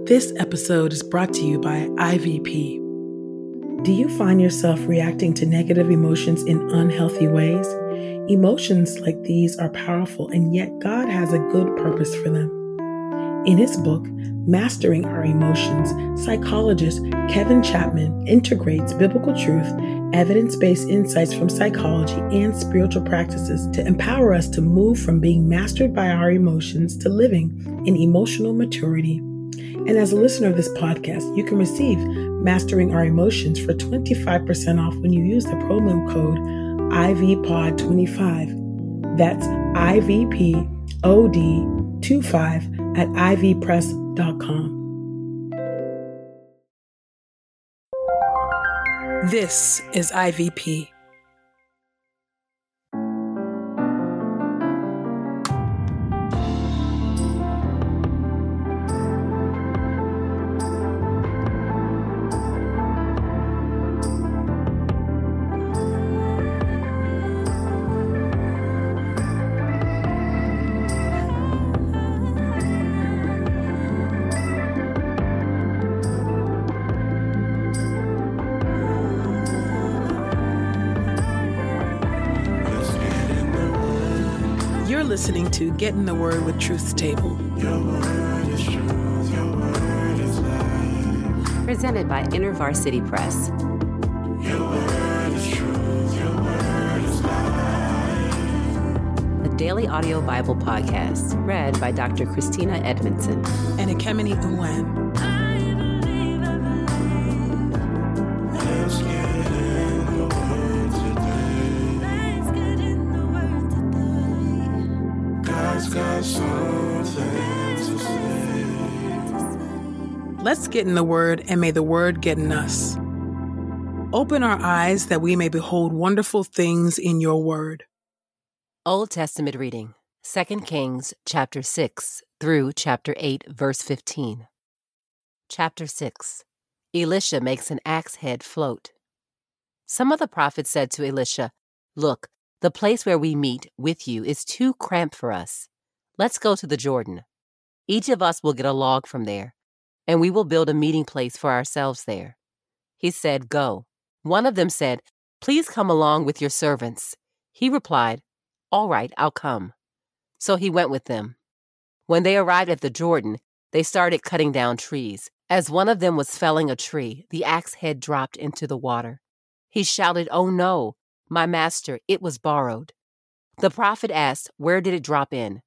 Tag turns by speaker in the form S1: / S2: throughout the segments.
S1: This episode is brought to you by IVP. Do you find yourself reacting to negative emotions in unhealthy ways? Emotions like these are powerful, and yet God has a good purpose for them. In his book, Mastering Our Emotions, psychologist Kevin Chapman integrates biblical truth, evidence-based insights from psychology, and spiritual practices to empower us to move from being mastered by our emotions to living in emotional maturity. And as a listener of this podcast, you can receive Mastering Our Emotions for 25% off when you use the promo code IVPOD25. That's IVPOD25 at ivpress.com. This is IVP. You're listening to Get in the Word with Truth's Table.
S2: Your word is truth, your word is life.
S3: Presented by InterVarsity Press.
S2: Your word is truth, your word is life.
S3: A daily audio Bible podcast read by Dr. Christina Edmondson
S1: And Ekemini Uwan.
S2: Let's get in the word today. God's got something to say.
S1: Let's get in the Word, and may the Word get in us. Open our eyes that we may behold wonderful things in your Word.
S3: Old Testament reading, 2 Kings chapter 6 through chapter 8, verse 15. Chapter 6. Elisha makes an axe head float. Some of the prophets said to Elisha, "Look, the place where we meet with you is too cramped for us. Let's go to the Jordan. Each of us will get a log from there, and we will build a meeting place for ourselves there." He said, "Go." One of them said, "Please come along with your servants." He replied, "All right, I'll come." So he went with them. When they arrived at the Jordan, they started cutting down trees. As one of them was felling a tree, the axe head dropped into the water. He shouted, "Oh no, my master, it was borrowed." The prophet asked, "Where did it drop in?"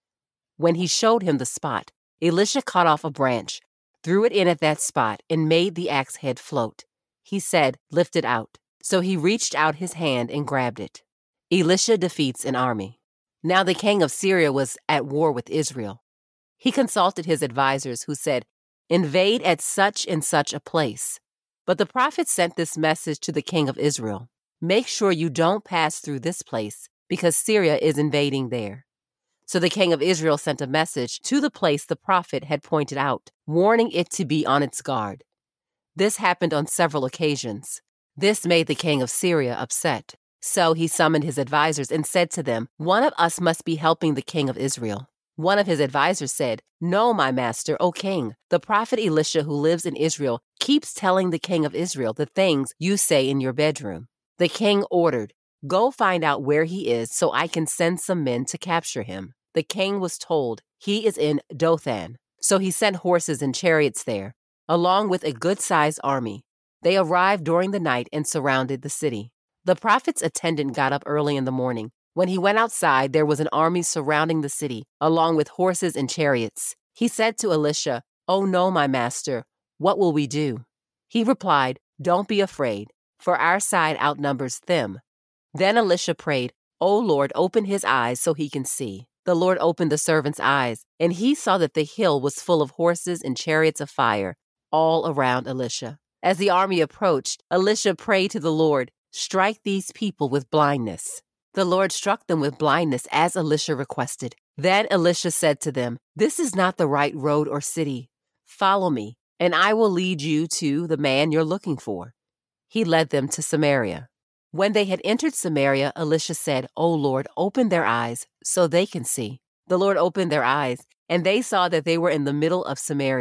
S3: When he showed him the spot, Elisha cut off a branch, threw it in at that spot, and made the axe head float. He said, "Lift it out." So he reached out his hand and grabbed it. Elisha defeats an army. Now the king of Syria was at war with Israel. He consulted his advisors, who said, "Invade at such and such a place." But the prophet sent this message to the king of Israel: "Make sure you don't pass through this place, because Syria is invading there." So the king of Israel sent a message to the place the prophet had pointed out, warning it to be on its guard. This happened on several occasions. This made the king of Syria upset. So he summoned his advisors and said to them, "One of us must be helping the king of Israel." One of his advisors said, "No, my master, O king. The prophet Elisha, who lives in Israel, keeps telling the king of Israel the things you say in your bedroom." The king ordered, "Go find out where he is so I can send some men to capture him." The king was told, "He is in Dothan." So he sent horses and chariots there, along with a good-sized army. They arrived during the night and surrounded the city. The prophet's attendant got up early in the morning. When he went outside, there was an army surrounding the city, along with horses and chariots. He said to Elisha, "Oh no, my master, what will we do?" He replied, "Don't be afraid, for our side outnumbers them." Then Elisha prayed, "O Lord, open his eyes so he can see." The Lord opened the servant's eyes, and he saw that the hill was full of horses and chariots of fire, all around Elisha. As the army approached, Elisha prayed to the Lord, "Strike these people with blindness." The Lord struck them with blindness as Elisha requested. Then Elisha said to them, "This is not the right road or city. Follow me, and I will lead you to the man you're looking for." He led them to Samaria. When they had entered Samaria, Elisha said, "O Lord, open their eyes so they can see." The Lord opened their eyes, and they saw that they were in the middle of Samaria.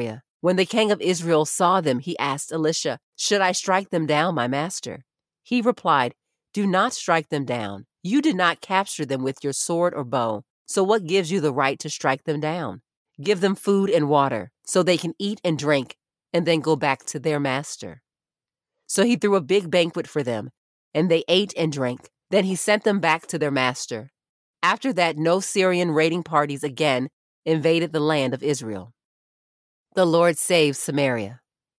S3: When the king of Israel saw them, he asked Elisha, "Should I strike them down, my master?" He replied, "Do not strike them down. You did not capture them with your sword or bow, so what gives you the right to strike them down? Give them food and water, so they can eat and drink, and then go back to their master." So he threw a big banquet for them, and they ate and drank. Then he sent them back to their master. After that, no Syrian raiding parties again invaded the land of Israel. The Lord saves Samaria.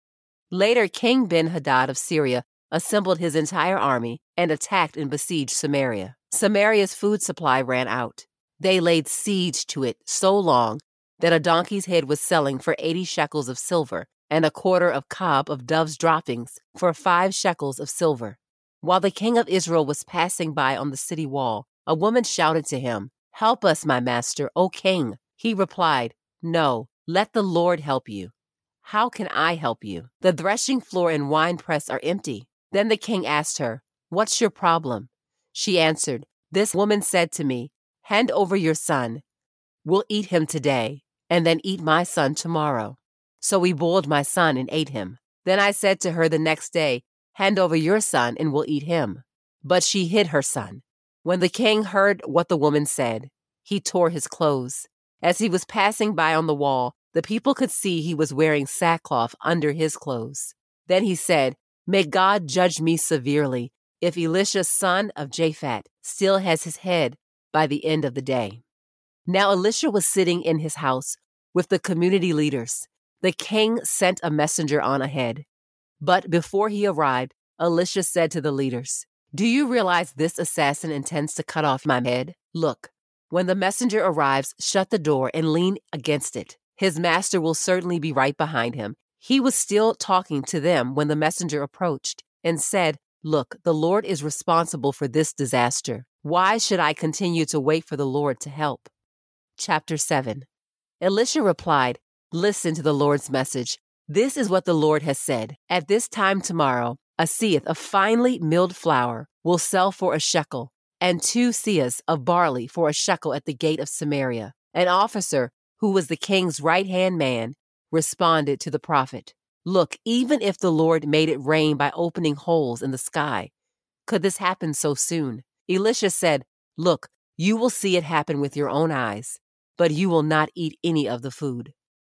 S3: Later, King Ben-Hadad of Syria assembled his entire army and attacked and besieged Samaria. Samaria's food supply ran out. They laid siege to it so long that a donkey's head was selling for 80 shekels of silver and a quarter of cob of dove's droppings for 5 shekels of silver. While the king of Israel was passing by on the city wall, a woman shouted to him, "Help us, my master, O king." He replied, "No, let the Lord help you." "How can I help you? The threshing floor and winepress are empty." Then the king asked her, "What's your problem?" She answered, "This woman said to me, 'Hand over your son. We'll eat him today, and then eat my son tomorrow.' So we boiled my son and ate him. Then I said to her the next day, 'Hand over your son, and we'll eat him.' But she hid her son." When the king heard what the woman said, he tore his clothes. As he was passing by on the wall, the people could see he was wearing sackcloth under his clothes. Then he said, "May God judge me severely if Elisha son of Japhat still has his head by the end of the day." Now Elisha was sitting in his house with the community leaders. The king sent a messenger on ahead. But before he arrived, Elisha said to the leaders, "Do you realize this assassin intends to cut off my head? Look, when the messenger arrives, shut the door and lean against it. His master will certainly be right behind him." He was still talking to them when the messenger approached and said, "Look, the Lord is responsible for this disaster. Why should I continue to wait for the Lord to help?" Chapter 7. Elisha replied, "Listen to the Lord's message. This is what the Lord has said. At this time tomorrow, a seah of finely milled flour will sell for a shekel, and 2 seahs of barley for a shekel at the gate of Samaria." An officer, who was the king's right-hand man, responded to the prophet, "Look, even if the Lord made it rain by opening holes in the sky, could this happen so soon?" Elisha said, "Look, you will see it happen with your own eyes, but you will not eat any of the food."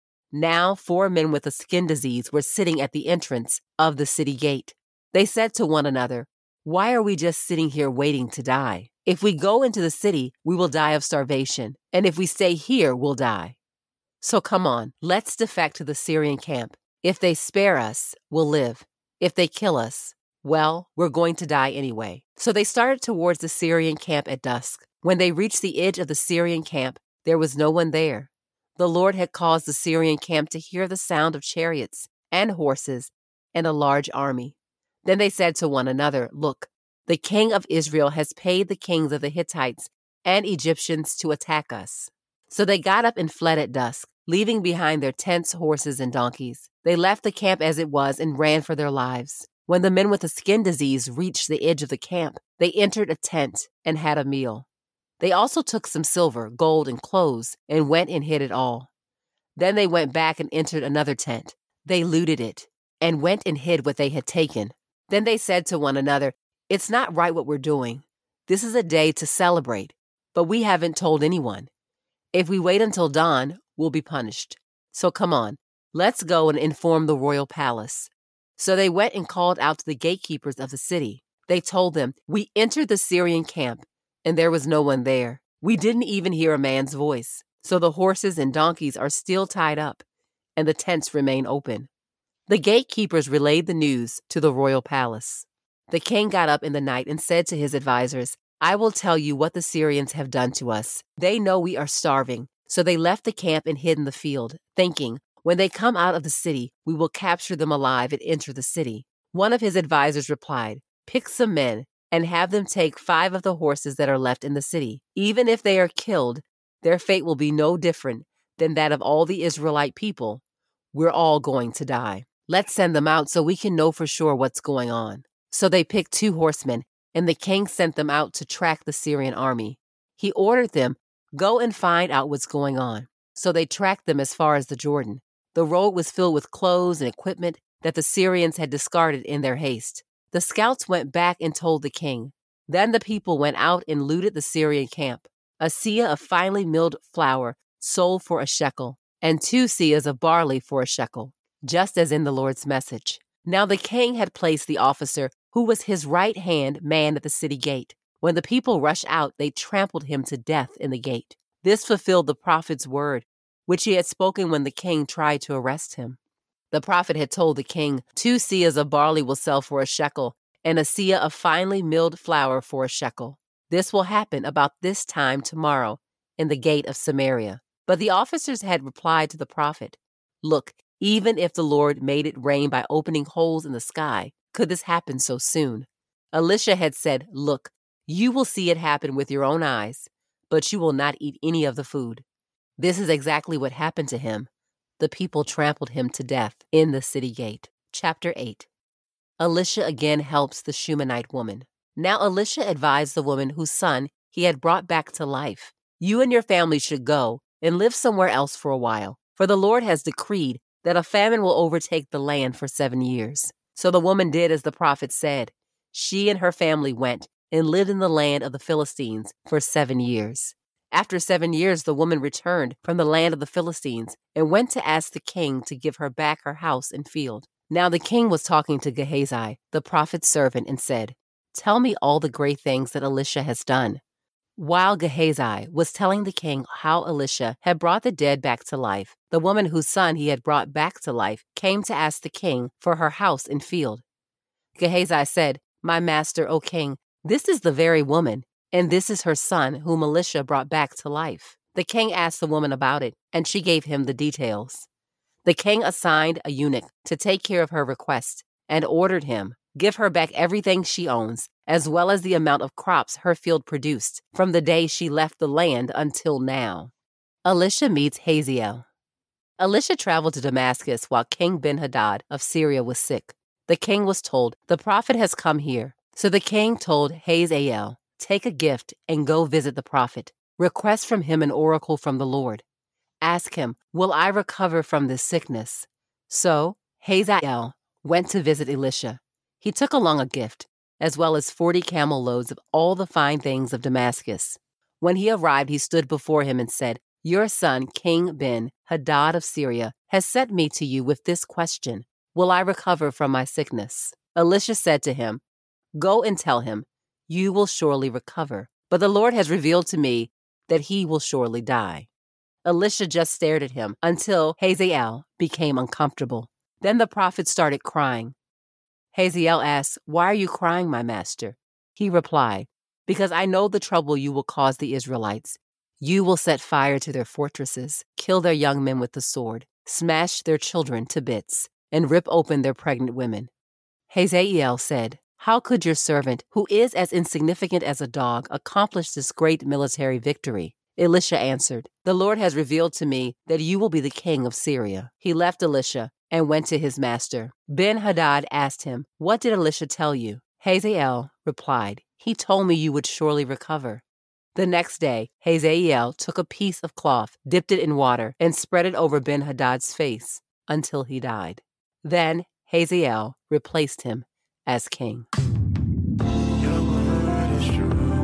S3: Now 4 men with a skin disease were sitting at the entrance of the city gate. They said to one another, "Why are we just sitting here waiting to die? If we go into the city, we will die of starvation, and if we stay here, we'll die. So come on, let's defect to the Syrian camp. If they spare us, we'll live. If they kill us, well, we're going to die anyway." So they started towards the Syrian camp at dusk. When they reached the edge of the Syrian camp, there was no one there. The Lord had caused the Syrian camp to hear the sound of chariots and horses and a large army. Then they said to one another, "Look, the king of Israel has paid the kings of the Hittites and Egyptians to attack us." So they got up and fled at dusk, leaving behind their tents, horses, and donkeys. They left the camp as it was and ran for their lives. When the men with the skin disease reached the edge of the camp, they entered a tent and had a meal. They also took some silver, gold, and clothes and went and hid it all. Then they went back and entered another tent. They looted it and went and hid what they had taken. Then they said to one another, "It's not right what we're doing. This is a day to celebrate, but we haven't told anyone. If we wait until dawn, we'll be punished. So come on, let's go and inform the royal palace." So they went and called out to the gatekeepers of the city. They told them, "We entered the Syrian camp, and there was no one there. We didn't even hear a man's voice. So the horses and donkeys are still tied up, and the tents remain open." The gatekeepers relayed the news to the royal palace. The king got up in the night and said to his advisors, "I will tell you what the Syrians have done to us. They know we are starving, so they left the camp and hid in the field, thinking, when they come out of the city, we will capture them alive and enter the city." One of his advisors replied, "Pick some men and have them take 5 of the horses that are left in the city. Even if they are killed, their fate will be no different than that of all the Israelite people. We're all going to die. Let's send them out so we can know for sure what's going on." So they picked 2 horsemen, and the king sent them out to track the Syrian army. He ordered them, "Go and find out what's going on." So they tracked them as far as the Jordan. The road was filled with clothes and equipment that the Syrians had discarded in their haste. The scouts went back and told the king. Then the people went out and looted the Syrian camp. A seah of finely milled flour sold for a shekel, and 2 seahs of barley for a shekel, just as in the Lord's message. Now the king had placed the officer who was his right hand man at the city gate. When the people rushed out, they trampled him to death in the gate. This fulfilled the prophet's word, which he had spoken when the king tried to arrest him. The prophet had told the king, 2 seahs of barley will sell for a shekel, and a seah of finely milled flour for a shekel. This will happen about this time tomorrow in the gate of Samaria. But the officers had replied to the prophet, Look, even if the Lord made it rain by opening holes in the sky, could this happen so soon? Elisha had said, Look, you will see it happen with your own eyes, but you will not eat any of the food. This is exactly what happened to him. The people trampled him to death in the city gate. Chapter 8. Elisha again helps the Shunammite woman. Now Elisha advised the woman whose son he had brought back to life, You and your family should go and live somewhere else for a while, for the Lord has decreed that a famine will overtake the land for 7 years. So the woman did as the prophet said. She and her family went and lived in the land of the Philistines for 7 years. After 7 years, the woman returned from the land of the Philistines and went to ask the king to give her back her house and field. Now the king was talking to Gehazi, the prophet's servant, and said, Tell me all the great things that Elisha has done. While Gehazi was telling the king how Elisha had brought the dead back to life, the woman whose son he had brought back to life came to ask the king for her house and field. Gehazi said, My master, O king, this is the very woman, and this is her son whom Elisha brought back to life. The king asked the woman about it, and she gave him the details. The king assigned a eunuch to take care of her request and ordered him, Give her back everything she owns, as well as the amount of crops her field produced, from the day she left the land until now. Elisha meets Hazael. Elisha traveled to Damascus while King Ben-Hadad of Syria was sick. The king was told, The prophet has come here. So the king told Hazael, Take a gift and go visit the prophet. Request from him an oracle from the Lord. Ask him, Will I recover from this sickness? So Hazael went to visit Elisha. He took along a gift, as well as 40 camel loads of all the fine things of Damascus. When he arrived, he stood before him and said, Your son, King Ben-Hadad of Syria, has sent me to you with this question, Will I recover from my sickness? Elisha said to him, Go and tell him, You will surely recover, but the Lord has revealed to me that he will surely die. Elisha just stared at him until Hazael became uncomfortable. Then the prophet started crying. Hazael asked, Why are you crying, my master? He replied, Because I know the trouble you will cause the Israelites. You will set fire to their fortresses, kill their young men with the sword, smash their children to bits, and rip open their pregnant women. Hazael said, How could your servant, who is as insignificant as a dog, accomplish this great military victory? Elisha answered, The Lord has revealed to me that you will be the king of Syria. He left Elisha and went to his master. Ben-Hadad asked him, What did Elisha tell you? Hazael replied, He told me you would surely recover. The next day, Hazael took a piece of cloth, dipped it in water, and spread it over Ben-Hadad's face until he died. Then Hazael replaced him as king.
S2: Your word is true.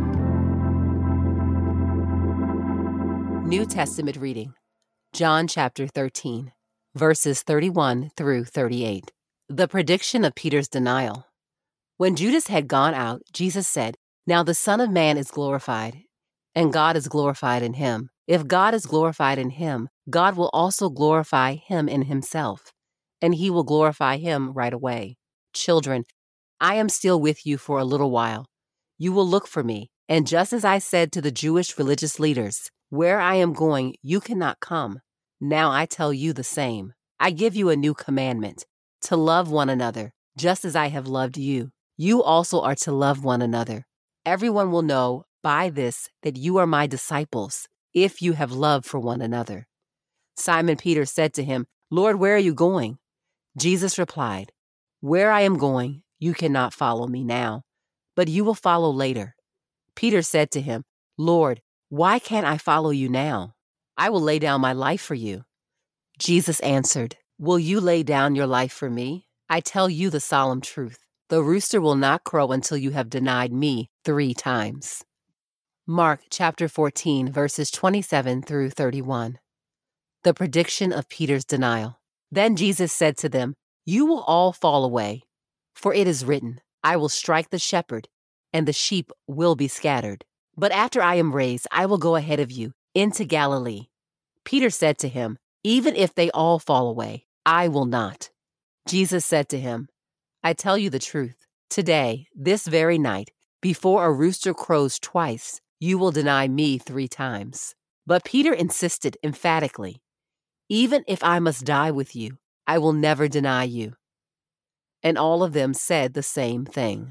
S3: New Testament reading, John chapter 13, verses 31 through 38. The prediction of Peter's denial. When Judas had gone out, Jesus said, Now the Son of Man is glorified, and God is glorified in him. If God is glorified in him, God will also glorify him in himself, and he will glorify him right away. Children, I am still with you for a little while. You will look for me, and just as I said to the Jewish religious leaders, Where I am going, you cannot come. Now I tell you the same. I give you a new commandment, to love one another, just as I have loved you. You also are to love one another. Everyone will know by this that you are my disciples, if you have love for one another. Simon Peter said to him, Lord, where are you going? Jesus replied, Where I am going, you cannot follow me now, but you will follow later. Peter said to him, Lord, why can't I follow you now? I will lay down my life for you. Jesus answered, "Will you lay down your life for me? I tell you the solemn truth. The rooster will not crow until you have denied me 3 times." Mark chapter 14, verses 27 through 31. The prediction of Peter's denial. Then Jesus said to them, "You will all fall away, for it is written, I will strike the shepherd, and the sheep will be scattered. But after I am raised, I will go ahead of you into Galilee." Peter said to him, "Even if they all fall away, I will not." Jesus said to him, "I tell you the truth. Today, this very night, before a rooster crows twice, you will deny me 3 times." But Peter insisted emphatically, "Even if I must die with you, I will never deny you." And all of them said the same thing.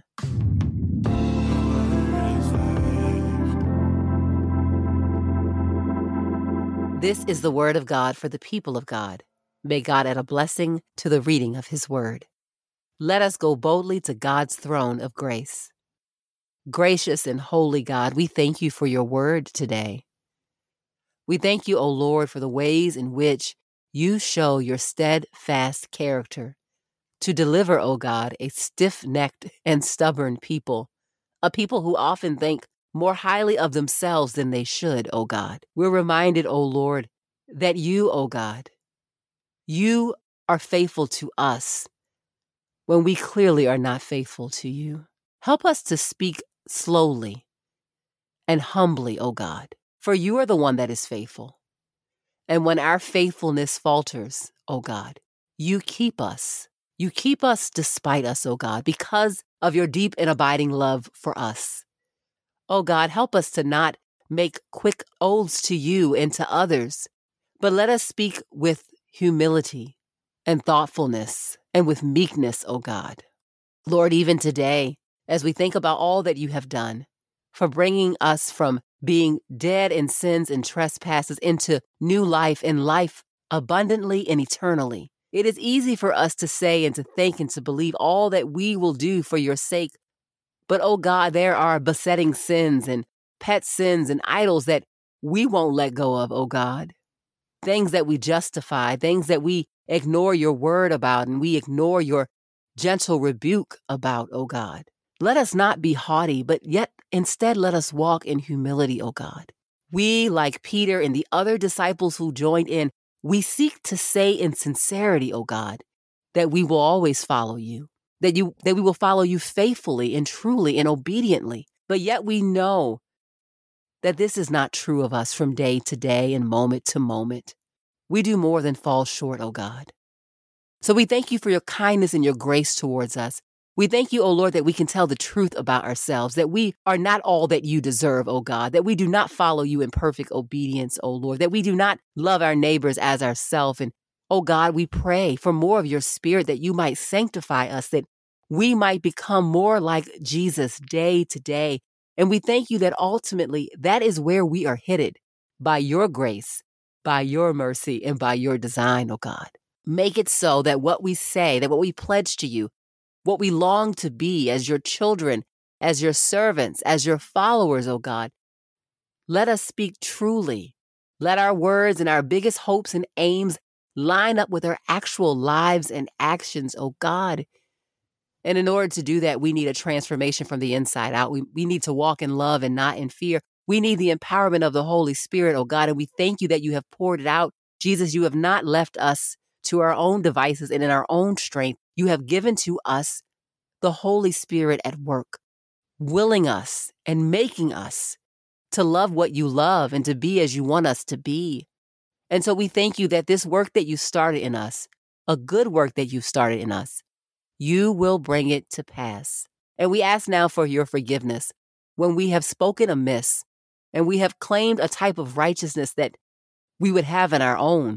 S3: This is the word of God for the people of God. May God add a blessing to the reading of his word. Let us go boldly to God's throne of grace. Gracious and holy God, we thank you for your word today. We thank you, O Lord, for the ways in which you show your steadfast character to deliver, O God, a stiff-necked and stubborn people, a people who often think more highly of themselves than they should, O God. We're reminded, O Lord, that you, O God, you are faithful to us when we clearly are not faithful to you. Help us to speak slowly and humbly, O God, for you are the one that is faithful. And when our faithfulness falters, O God, you keep us. You keep us despite us, O God, because of your deep and abiding love for us. O God, help us to not make quick oaths to you and to others, but let us speak with humility and thoughtfulness and with meekness, O God. Lord, even today, as we think about all that you have done for bringing us from being dead in sins and trespasses into new life and life abundantly and eternally, it is easy for us to say and to think and to believe all that we will do for your sake. But, oh God, there are besetting sins and pet sins and idols that we won't let go of, oh God. Things that we justify, things that we ignore your word about and we ignore your gentle rebuke about, oh God. Let us not be haughty, but yet instead let us walk in humility, oh God. We, like Peter and the other disciples who joined in, we seek to say in sincerity, oh God, that we will always follow you, that we will follow you faithfully and truly and obediently. But yet we know that this is not true of us from day to day and moment to moment. We do more than fall short, oh God. So we thank you for your kindness and your grace towards us. We thank you, O Lord, that we can tell the truth about ourselves, that we are not all that you deserve, O God, that we do not follow you in perfect obedience, O Lord, that we do not love our neighbors as ourselves. And, O God, we pray for more of your spirit, that you might sanctify us, that we might become more like Jesus day to day. And we thank you that ultimately that is where we are headed, by your grace, by your mercy, and by your design, O God. Make it so that what we say, that what we pledge to you, what we long to be as your children, as your servants, as your followers, O God, let us speak truly. Let our words and our biggest hopes and aims line up with our actual lives and actions, O God. And in order to do that, we need a transformation from the inside out. We need to walk in love and not in fear. We need the empowerment of the Holy Spirit, O God, and we thank you that you have poured it out. Jesus, you have not left us to our own devices and in our own strength. You have given to us the Holy Spirit at work, willing us and making us to love what you love and to be as you want us to be. And so we thank you that this work that you started in us, a good work that you started in us, you will bring it to pass. And we ask now for your forgiveness when we have spoken amiss and we have claimed a type of righteousness that we would have on our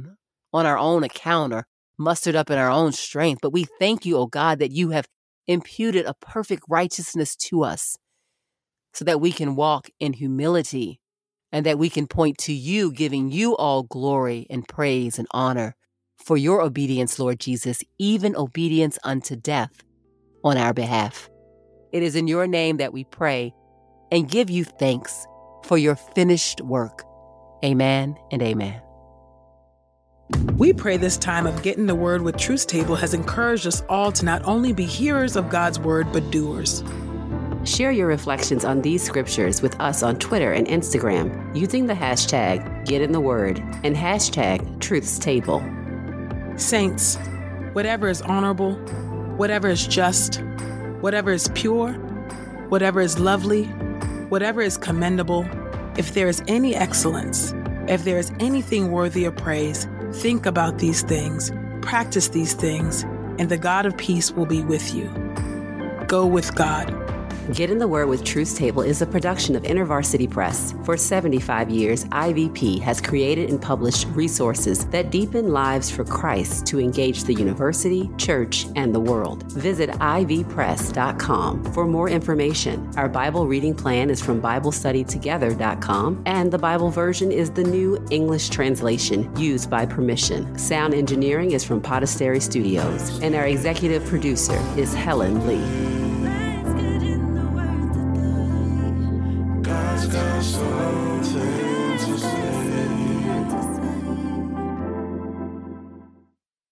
S3: own account, or mustered up in our own strength. But we thank you, O God, that you have imputed a perfect righteousness to us so that we can walk in humility and that we can point to you, giving you all glory and praise and honor for your obedience, Lord Jesus, even obedience unto death on our behalf. It is in your name that we pray and give you thanks for your finished work. Amen and amen.
S1: We pray this time of Getting the Word with Truth Table has encouraged us all to not only be hearers of God's Word, but doers.
S3: Share your reflections on these scriptures with us on Twitter and Instagram using the hashtag #GetInTheWord and hashtag #TruthsTable.
S1: Saints, whatever is honorable, whatever is just, whatever is pure, whatever is lovely, whatever is commendable, if there is any excellence, if there is anything worthy of praise, think about these things, practice these things, and the God of peace will be with you. Go with God.
S3: Get in the Word with Truth Table is a production of InterVarsity Press. For 75 years, IVP has created and published resources that deepen lives for Christ to engage the university, church, and the world. Visit ivpress.com for more information. Our Bible reading plan is from BibleStudyTogether.com, and the Bible version is the New English Translation used by permission. Sound engineering is from Podastery Studios, and our executive producer is Helen Lee.